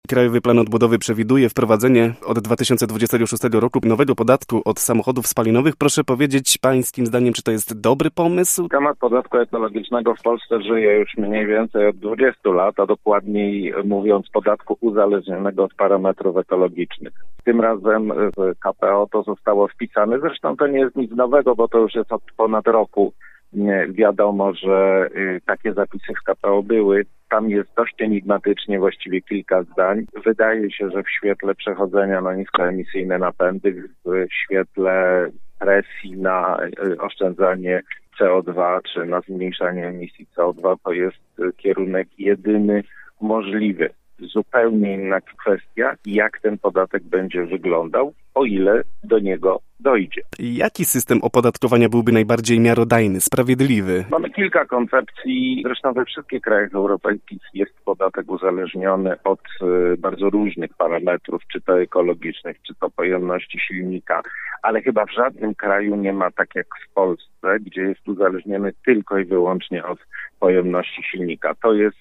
Krajowy Plan Odbudowy przewiduje wprowadzenie od 2026 roku nowego podatku od samochodów spalinowych. Proszę powiedzieć pańskim zdaniem, czy to jest dobry pomysł? Temat podatku ekologicznego w Polsce żyje już mniej więcej od 20 lat, a dokładniej mówiąc podatku uzależnionego od parametrów ekologicznych. Tym razem w KPO to zostało wpisane. Zresztą to nie jest nic nowego, bo to już jest od ponad roku. Wiadomo, że takie zapisy w KPO były. Tam jest dość enigmatycznie, właściwie kilka zdań. Wydaje się, że w świetle przechodzenia na niskoemisyjne napędy, w świetle presji na oszczędzanie CO2 czy na zmniejszanie emisji CO2 to jest kierunek jedyny możliwy. Zupełnie inna kwestia, jak ten podatek będzie wyglądał, o ile do niego dojdzie. Jaki system opodatkowania byłby najbardziej miarodajny, sprawiedliwy? Mamy kilka koncepcji. Zresztą we wszystkich krajach europejskich jest podatek uzależniony od bardzo różnych parametrów, czy to ekologicznych, czy to pojemności silnika, ale chyba w żadnym kraju nie ma tak jak w Polsce, gdzie jest uzależniony tylko i wyłącznie od pojemności silnika. To jest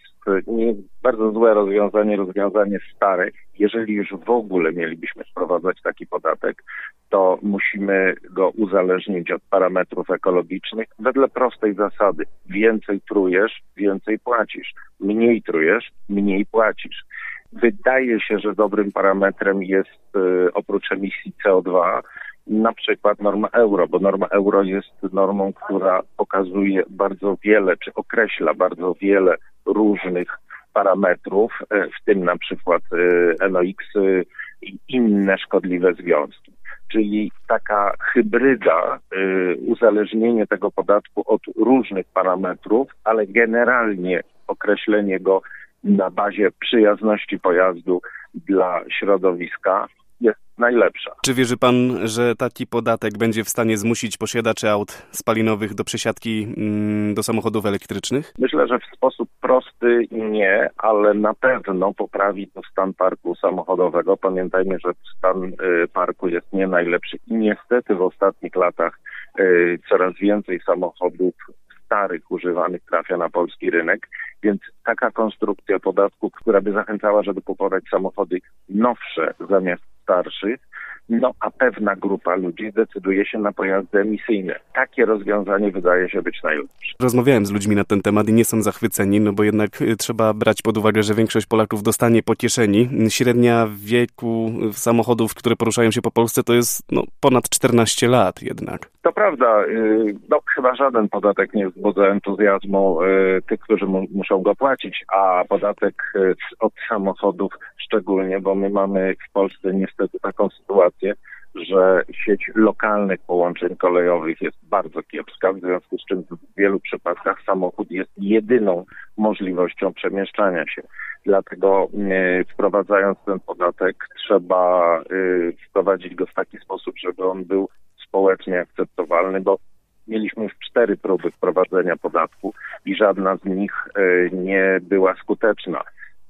bardzo złe rozwiązanie stare. Jeżeli już w ogóle mielibyśmy wprowadzać taki podatek, to musimy go uzależnić od parametrów ekologicznych wedle prostej zasady. Więcej trujesz, więcej płacisz. Mniej trujesz, mniej płacisz. Wydaje się, że dobrym parametrem jest oprócz emisji CO2 na przykład norma euro, bo norma euro jest normą, która pokazuje bardzo wiele, czy określa bardzo wiele różnych parametrów, w tym na przykład NOx i inne szkodliwe związki. Czyli taka hybryda, uzależnienie tego podatku od różnych parametrów, ale generalnie określenie go na bazie przyjazności pojazdu dla środowiska jest najlepsza. Czy wierzy pan, że taki podatek będzie w stanie zmusić posiadaczy aut spalinowych do przesiadki do samochodów elektrycznych? Myślę, że w sposób prosty nie, ale na pewno poprawi to stan parku samochodowego. Pamiętajmy, że stan parku jest nie najlepszy i niestety w ostatnich latach coraz więcej samochodów starych, używanych trafia na polski rynek, więc taka konstrukcja podatku, która by zachęcała, żeby kupować samochody nowsze zamiast starszych, a pewna grupa ludzi decyduje się na pojazdy emisyjne. Takie rozwiązanie wydaje się być najlepsze. Rozmawiałem z ludźmi na ten temat i nie są zachwyceni, bo jednak trzeba brać pod uwagę, że większość Polaków dostanie po kieszeni. Średnia wieku samochodów, które poruszają się po Polsce, to jest ponad 14 lat jednak. To prawda. Chyba żaden podatek nie wzbudza entuzjazmu tych, którzy muszą go płacić, a podatek od samochodów szczególnie, bo my mamy w Polsce niestety taką sytuację, że sieć lokalnych połączeń kolejowych jest bardzo kiepska, w związku z czym w wielu przypadkach samochód jest jedyną możliwością przemieszczania się. Dlatego wprowadzając ten podatek trzeba wprowadzić go w taki sposób, żeby on był społecznie akceptowalny, bo mieliśmy już 4 próby wprowadzenia podatku i żadna z nich nie była skuteczna.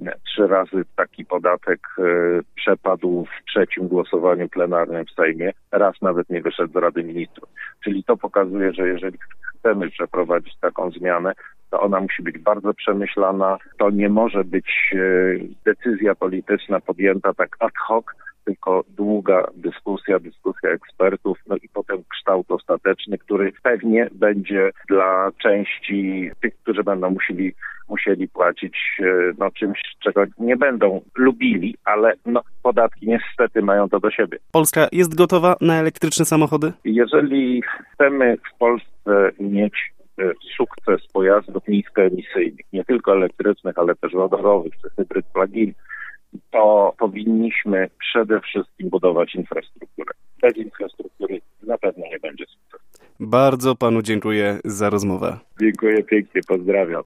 3 razy taki podatek przepadł w 3. głosowaniu plenarnym w Sejmie, raz nawet nie wyszedł z Rady Ministrów. Czyli to pokazuje, że jeżeli chcemy przeprowadzić taką zmianę, to ona musi być bardzo przemyślana. To nie może być decyzja polityczna podjęta tak ad hoc, tylko długa dyskusja ekspertów, i potem kształt ostateczny, który pewnie będzie dla części tych, którzy będą musieli płacić czymś, czego nie będą lubili, ale podatki niestety mają to do siebie. Polska jest gotowa na elektryczne samochody? Jeżeli chcemy w Polsce mieć sukces pojazdów niskoemisyjnych, nie tylko elektrycznych, ale też wodorowych, czy hybryd plug-in, to powinniśmy przede wszystkim budować infrastrukturę. Bez infrastruktury na pewno nie będzie sukcesu. Bardzo panu dziękuję za rozmowę. Dziękuję pięknie, pozdrawiam.